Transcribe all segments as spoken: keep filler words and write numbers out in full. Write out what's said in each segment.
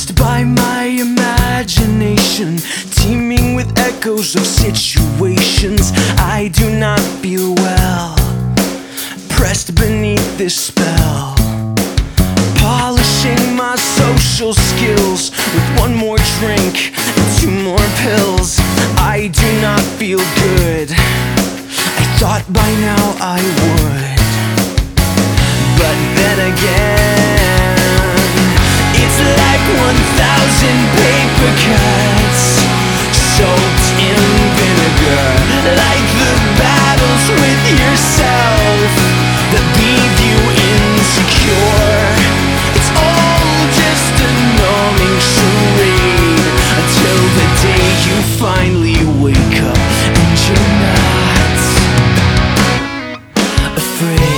Oppressed by my imagination, teeming with echoes of situations. I do not feel well, pressed beneath this spell. Polishing my social skills with one more drink and two more pills. I do not feel good, I thought by now I would. But then again, it's like one thousand paper cuts soaked in vinegar, like the battles with yourself that leave you insecure. It's all just a numbing charade until the day you finally wake up and you're not afraid.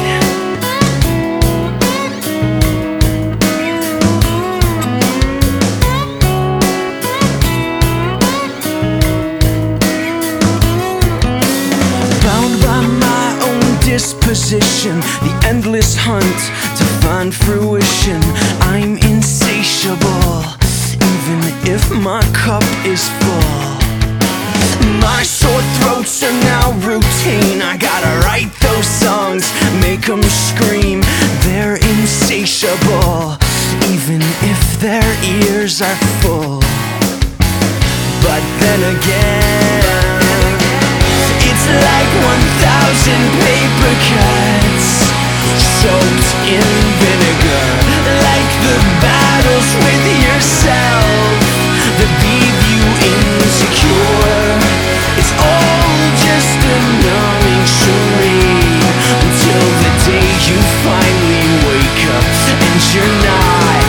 Disposition, the endless hunt to find fruition. I'm insatiable, even if my cup is full. My sore throats are now routine. I gotta write those songs, make them scream. They're insatiable, even if their ears are full. But then again, it's like one thousand paper cuts soaked in vinegar, like the battles with yourself that leave you insecure. It's all just a numbing charade until the day you finally wake up and you're not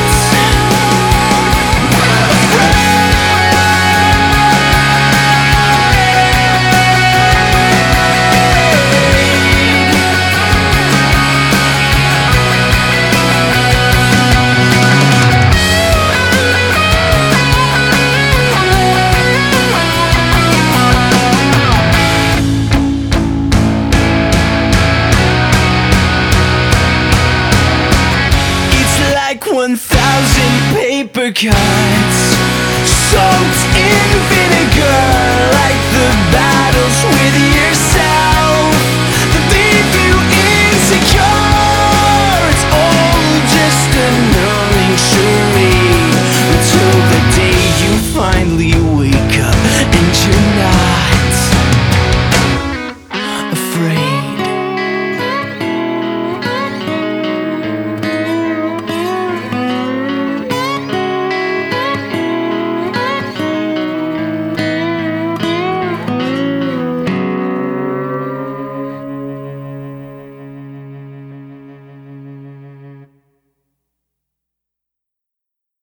afraid. One thousand paper cuts soaked in vinegar.